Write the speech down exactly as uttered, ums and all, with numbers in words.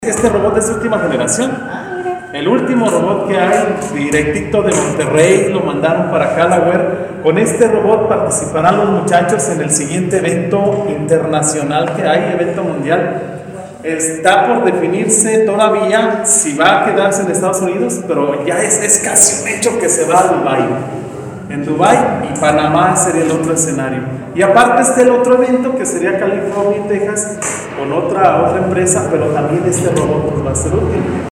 Este robot es de última generación. El último robot que hay, directito de Monterrey, lo mandaron para Calaware. Con este robot participarán los muchachos en el siguiente evento internacional que hay, evento mundial. Está por definirse todavía si va a quedarse en Estados Unidos, pero ya es, es casi un hecho que se va a Dubái. En Dubái y Panamá sería el otro escenario. Y aparte está el otro evento que sería California y Texas con otra, otra empresa, pero también este robot nos va a ser útil.